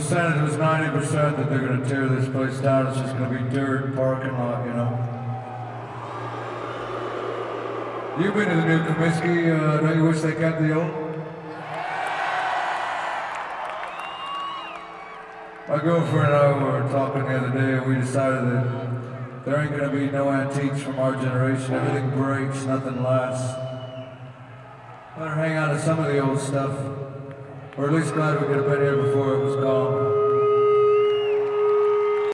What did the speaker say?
percentage was 90% that they're gonna tear this place down. It's just gonna be dirt and parking lot, you know. You've been to the new Comiskey, don't you wish they kept the old? My girlfriend and I were talking the other day and we decided that there ain't gonna be no antiques from our generation. Everything breaks, nothing lasts. Better hang on to some of the old stuff. Or at least glad we could have been here before it was gone.